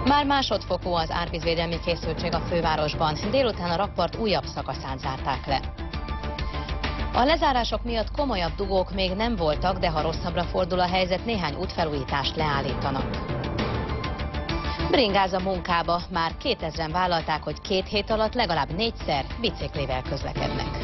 Már másodfokú az árvízvédelmi készültség a fővárosban. Délután a rakpart újabb szakaszát zárták le. A lezárások miatt komolyabb dugók még nem voltak, de ha rosszabbra fordul a helyzet, néhány útfelújítást leállítanak. Bringáz a munkába. Már 2000-en vállalták, hogy 2 hét alatt legalább 4-szer biciklivel közlekednek.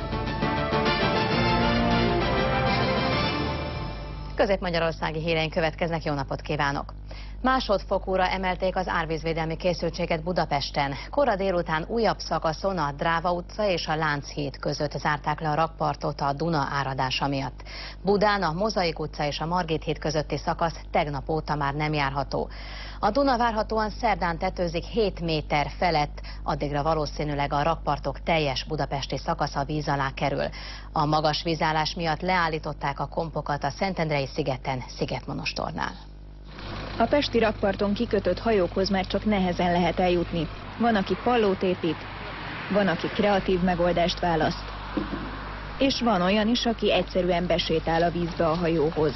Közép-magyarországi híreink következnek, jó napot kívánok! Másodfokúra emelték az árvízvédelmi készültséget Budapesten. Kora délután újabb szakaszon a Dráva utca és a Lánchíd között zárták le a rakpartot a Duna áradása miatt. Budán a Mozaik utca és a Margit híd közötti szakasz tegnap óta már nem járható. A Duna várhatóan szerdán tetőzik 7 méter felett, addigra valószínűleg a rakpartok teljes budapesti szakasza víz alá kerül. A magas vízállás miatt leállították a kompokat a Szentendrei szigeten, Szigetmonostornál. A pesti rakparton kikötött hajókhoz már csak nehezen lehet eljutni. Van, aki pallót épít, van, aki kreatív megoldást választ, és van olyan is, aki egyszerűen besétál a vízbe a hajóhoz.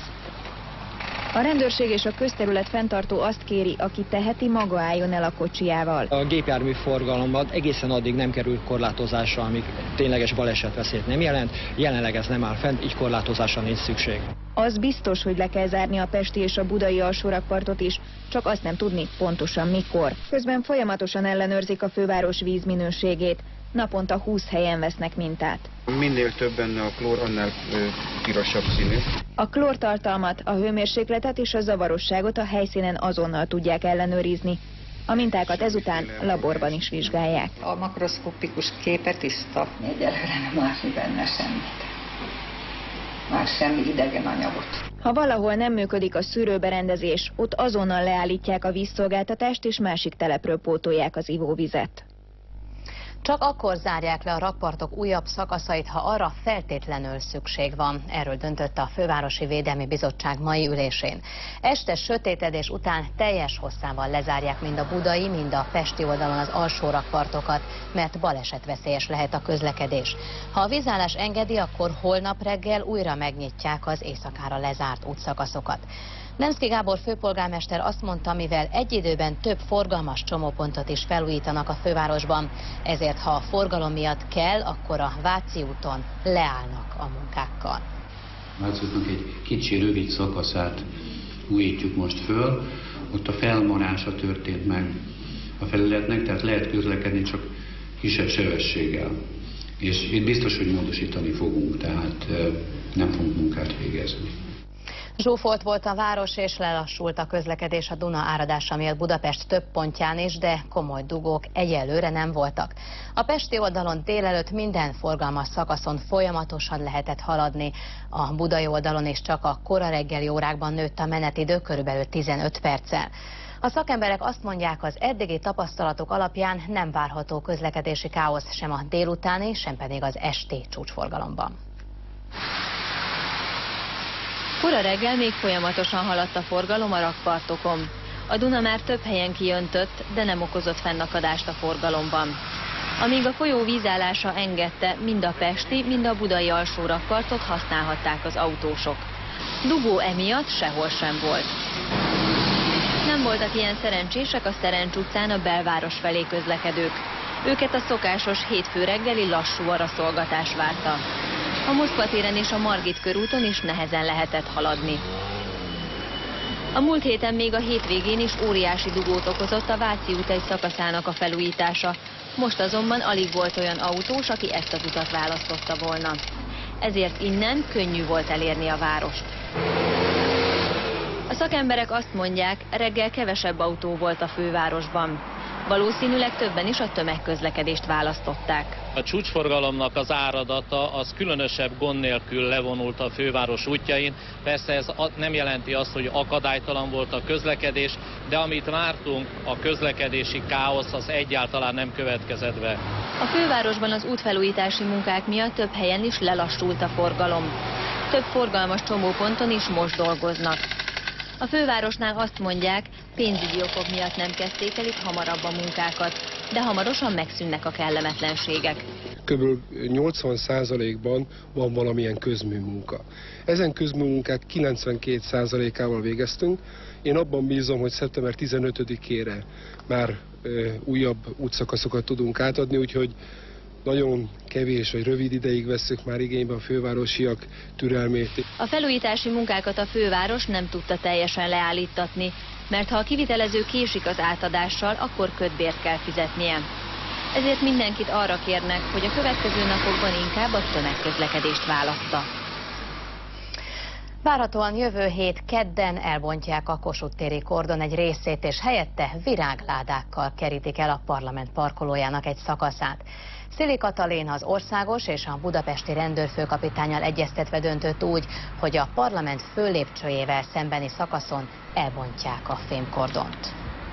A rendőrség és a közterület fenntartó azt kéri, aki teheti, maga álljon el a kocsijával. A gépjármű forgalomban egészen addig nem kerül korlátozásra, amíg tényleges balesetveszélyt nem jelent. Jelenleg ez nem áll fent, így korlátozásra nincs szükség. Az biztos, hogy le kell zárni a pesti és a budai alsórakpartot is, csak azt nem tudni pontosan mikor. Közben folyamatosan ellenőrzik a főváros vízminőségét. Naponta 20 helyen vesznek mintát. Minél több benne a klór, annál pirosabb színű. A klórtartalmat, a hőmérsékletet és a zavarosságot a helyszínen azonnal tudják ellenőrizni. A mintákat ezután laborban is vizsgálják. A makroszkopikus képe tiszta. Egyelőre nem látni benne semmit. Már semmi idegen anyagot. Ha valahol nem működik a szűrőberendezés, ott azonnal leállítják a vízszolgáltatást és másik telepről pótolják az ivóvizet. Csak akkor zárják le a rakpartok újabb szakaszait, ha arra feltétlenül szükség van. Erről döntött a Fővárosi Védelmi Bizottság mai ülésén. Este sötétedés után teljes hosszával lezárják mind a budai, mind a pesti oldalon az alsó rakpartokat, mert balesetveszélyes lehet a közlekedés. Ha a vízállás engedi, akkor holnap reggel újra megnyitják az éjszakára lezárt útszakaszokat. Nemszky Gábor főpolgármester azt mondta, mivel egy időben több forgalmas csomópontot is felújítanak a fővárosban, ezért ha a forgalom miatt kell, akkor a Váci úton leállnak a munkákkal. Váci útnak egy kicsi, rövid szakaszát újítjuk most föl, ott a felmarása történt meg a felületnek, tehát lehet közlekedni csak kisebb sebességgel. És itt biztos, hogy módosítani fogunk, tehát nem fogunk munkát végezni. Zsúfolt volt a város és lelassult a közlekedés a Duna áradása miatt Budapest több pontján is, de komoly dugók egyelőre nem voltak. A pesti oldalon délelőtt minden forgalmas szakaszon folyamatosan lehetett haladni. A budai oldalon is csak a kora reggeli órákban nőtt a menetidő körülbelül 15 perccel. A szakemberek azt mondják, az eddigi tapasztalatok alapján nem várható közlekedési káosz sem a délutáni, sem pedig az esti csúcsforgalomban. Kora reggel még folyamatosan haladt a forgalom a rakpartokon. A Duna már több helyen kiöntött, de nem okozott fennakadást a forgalomban. Amíg a folyó vízállása engedte, mind a pesti, mind a budai alsó rakpartot használhatták az autósok. Dugó emiatt sehol sem volt. Nem voltak ilyen szerencsések a Szerencs utcán a belváros felé közlekedők. Őket a szokásos hétfő reggeli lassú araszolgatás várta. A Moszkva téren és a Margit körúton is nehezen lehetett haladni. A múlt héten még a hétvégén is óriási dugót okozott a Váci út egy szakaszának a felújítása. Most azonban alig volt olyan autós, aki ezt az utat választotta volna. Ezért innen könnyű volt elérni a várost. A szakemberek azt mondják, reggel kevesebb autó volt a fővárosban. Valószínűleg többen is a tömegközlekedést választották. A csúcsforgalomnak az áradata az különösebb gond nélkül levonult a főváros útjain. Persze ez nem jelenti azt, hogy akadálytalan volt a közlekedés, de amit vártunk, a közlekedési káosz az egyáltalán nem következett be. A fővárosban az útfelújítási munkák miatt több helyen is lelassult a forgalom. Több forgalmas csomóponton is most dolgoznak. A fővárosnál azt mondják, pénzügyi okok miatt nem kezdték el itt hamarabb a munkákat, de hamarosan megszűnnek a kellemetlenségek. kb. 80%-ban van valamilyen közműmunka. Ezen közműmunkák 92%-ával végeztünk. Én abban bízom, hogy szeptember 15-ére már újabb útszakaszokat tudunk átadni, úgyhogy nagyon kevés vagy rövid ideig vesszük már igénybe a fővárosiak türelmét. A felújítási munkákat a főváros nem tudta teljesen leállítatni, mert ha a kivitelező késik az átadással, akkor kötbért kell fizetnie. Ezért mindenkit arra kérnek, hogy a következő napokban inkább a tömegközlekedést válassza. Várhatóan jövő hét kedden elbontják a Kossuth téri kordon egy részét, és helyette virágládákkal kerítik el a parlament parkolójának egy szakaszát. Szili Katalin az országos és a budapesti rendőrfőkapitánnyal egyeztetve döntött úgy, hogy a parlament főlépcsőjével szembeni szakaszon elbontják a fémkordont.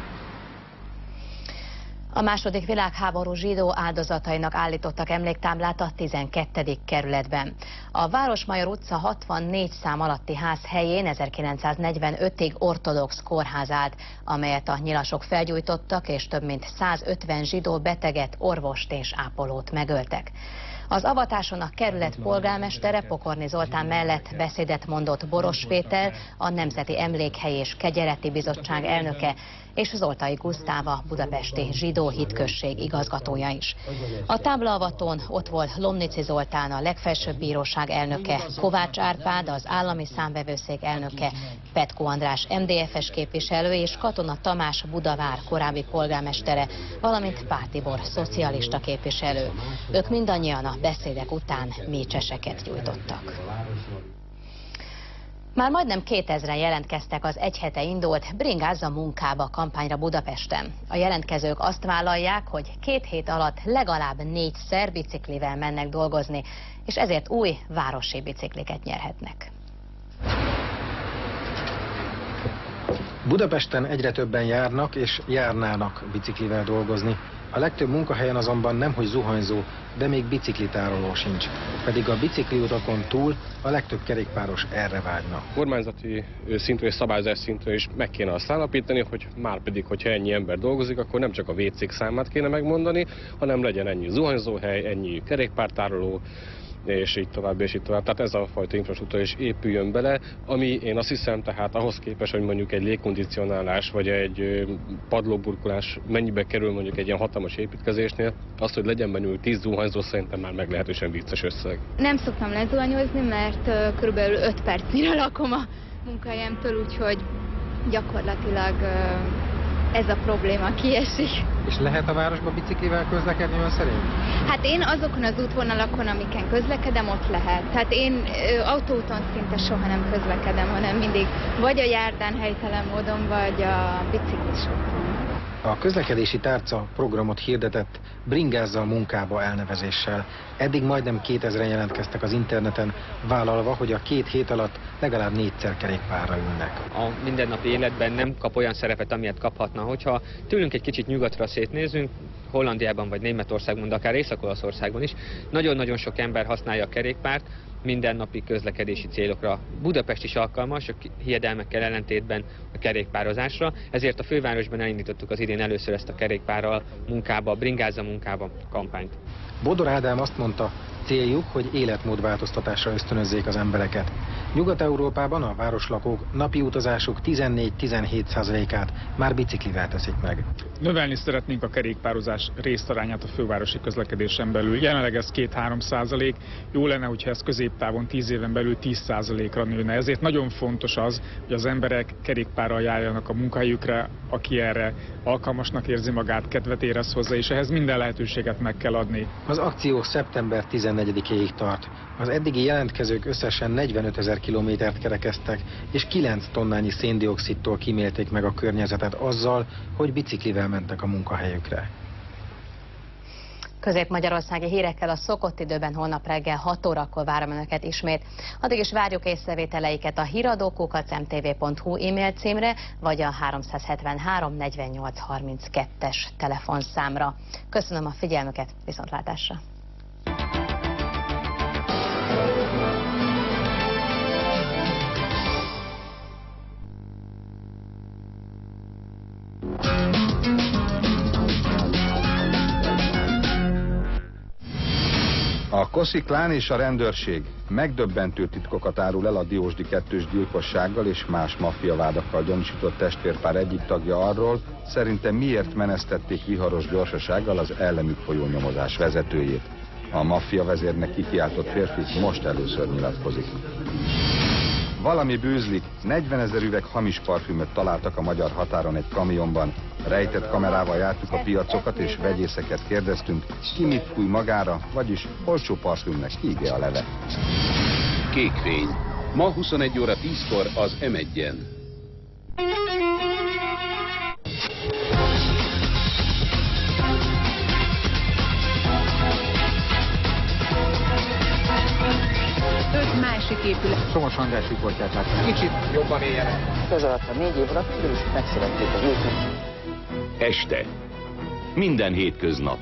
A II. Világháború zsidó áldozatainak állítottak emléktáblát a 12. kerületben. A Városmajor utca 64 szám alatti ház helyén 1945-ig ortodox kórház állt, amelyet a nyilasok felgyújtottak, és több mint 150 zsidó beteget, orvost és ápolót megöltek. Az avatáson a kerület polgármestere Pokorni Zoltán mellett beszédet mondott Boros Péter, a Nemzeti Emlékhely és Kegyeleti Bizottság elnöke, és Zoltai Gusztáv, a budapesti zsidó hitközség igazgatója is. A táblaavatón ott volt Lomnici Zoltán, a legfelsőbb bíróság elnöke, Kovács Árpád, az állami számvevőszék elnöke, Petko András MDF-es képviselő és Katona Tamás Budavár korábbi polgármestere, valamint Pál Tibor szocialista képviselő. Ők mindannyian a beszédek után mécseseket gyújtottak. Már majdnem 2000-en jelentkeztek az egy hete indult Bringázz a munkába kampányra Budapesten. A jelentkezők azt vállalják, hogy 2 hét alatt legalább 4-szer biciklivel mennek dolgozni, és ezért új városi bicikliket nyerhetnek. Budapesten egyre többen járnak és járnának biciklivel dolgozni. A legtöbb munkahelyen azonban nemhogy zuhanyzó, de még biciklitároló sincs. Pedig a bicikliutakon túl a legtöbb kerékpáros erre vágyna. Kormányzati szintről és szabályozás szintről is meg kéne azt állapítani, hogy már pedig, hogyha ennyi ember dolgozik, akkor nem csak a WC-k számát kéne megmondani, hanem legyen ennyi zuhanyzóhely, ennyi kerékpártároló, és így tovább, és így tovább. Tehát ez a fajta infrastruktúra is épüljön bele, ami én azt hiszem, tehát ahhoz képest, hogy mondjuk egy légkondicionálás vagy egy padlóburkolás mennyibe kerül mondjuk egy ilyen hatalmas építkezésnél, azt, hogy legyen bennül 10 zuhanyzó, szerintem már meglehetősen vicces összeg. Nem szoktam lezuhanyozni, mert körülbelül 5 percnyire lakom a munkahelyemtől, úgyhogy gyakorlatilag ez a probléma kiesik. És lehet a városba biciklivel közlekedni ön szerint? Hát én azokon az útvonalakon, amiken közlekedem, ott lehet. Tehát én autóúton szinte soha nem közlekedem, hanem mindig vagy a járdán helytelen módon, vagy a biciklisokon. A közlekedési tárca programot hirdetett Bringázz a munkába elnevezéssel. Eddig majdnem 2000-en jelentkeztek az interneten, vállalva, hogy a 2 hét alatt legalább 4-szer kerékpárra ülnek. A mindennapi életben nem kap olyan szerepet, amilyet kaphatna. Hogyha tőlünk egy kicsit nyugatra szétnézünk, Hollandiában vagy Németországban, de akár Észak-Olaszországban is, nagyon-nagyon sok ember használja a kerékpárt mindennapi közlekedési célokra. Budapest is alkalmas a hiedelmekkel ellentétben a kerékpározásra, ezért a fővárosban elindítottuk az idén először ezt a kerékpárral munkába, Bringázz a munkába kampányt. Bodor Ádám azt mondta, céljuk, hogy életmódváltoztatásra ösztönözzék az embereket. Nyugat-Európában a városlakók napi utazásuk 14-17%-át már biciklivel teszik meg. Növelni szeretnénk a kerékpározás részarányát a fővárosi közlekedésen belül. Jelenleg ez 2-3%. Jó lenne, hogyha ez középtávon 10 éven belül 10%-ra nőne. Ezért nagyon fontos az, hogy az emberek kerékpárral járjanak a munkahelyükre, aki erre alkalmasnak érzi magát, kedvet érez hozzá, és ehhez minden lehetőséget meg kell adni. Az akció szeptember 14-éig tart. Az eddigi jelentkezők összesen 45 000 kilométert kerekeztek, és 9 tonnányi széndioxidtól kímélték meg a környezetet azzal, hogy biciklivel mentek a munkahelyükre. Közép-magyarországi hírekkel a szokott időben holnap reggel 6 órakor várom Önöket ismét. Addig is várjuk észrevételeiket a híradó@mtv.hu e-mail címre, vagy a 373 48 32-es telefonszámra. Köszönöm a figyelmüket, viszontlátásra! Kossi-klán és a rendőrség megdöbbentő titkokat árul el a Diósdi 2-s gyilkossággal és más maffiavádakkal gyanúsított testvérpár egyik tagja arról, szerintem miért menesztették viharos gyorsasággal az ellenük folyó nyomozás vezetőjét. A maffia vezérnek kikiáltott férfi most először nyilatkozik. Valami bűzlik, 40 000 üveg hamis parfümöt találtak a magyar határon egy kamionban. Rejtett kamerával jártuk a piacokat és vegyészeket kérdeztünk, ki mit fúj magára, vagyis olcsó parfümnek híge a leve. Kékfény. Ma 21 óra 10-kor az M1-en. Másik épület. Somos András riportját láttam. Kicsit jobban éljenek. Ez alatt a 4 év alatt is megszerették az őket. Este. Minden hétköznap.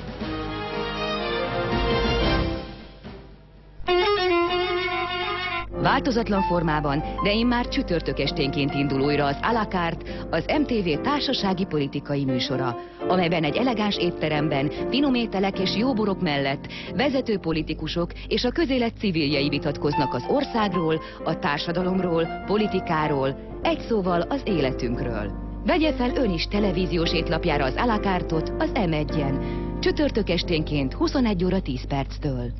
Változatlan formában, de immár csütörtök esténként indul újra az à la carte, az MTV társasági politikai műsora, amelyben egy elegáns étteremben, finom ételek és jó borok mellett vezető politikusok és a közélet civiljei vitatkoznak az országról, a társadalomról, politikáról, egy szóval az életünkről. Vegye fel ön is televíziós étlapjára az à la carte-ot az M1-en, csütörtök esténként 21 óra 10 perctől.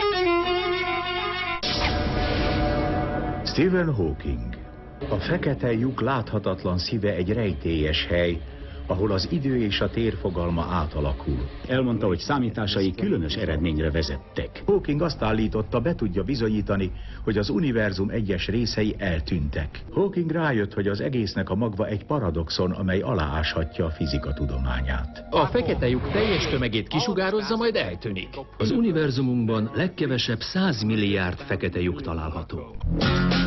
Stephen Hawking. A fekete lyuk láthatatlan szíve egy rejtélyes hely, ahol az idő és a tér fogalma átalakul. Elmondta, hogy számításai különös eredményre vezettek. Hawking azt állította, be tudja bizonyítani, hogy az univerzum egyes részei eltűntek. Hawking rájött, hogy az egésznek a magva egy paradoxon, amely alááshatja a fizika tudományát. A fekete lyuk teljes tömegét kisugározza, majd eltűnik. Az univerzumunkban legkevesebb 100 milliárd fekete lyuk található.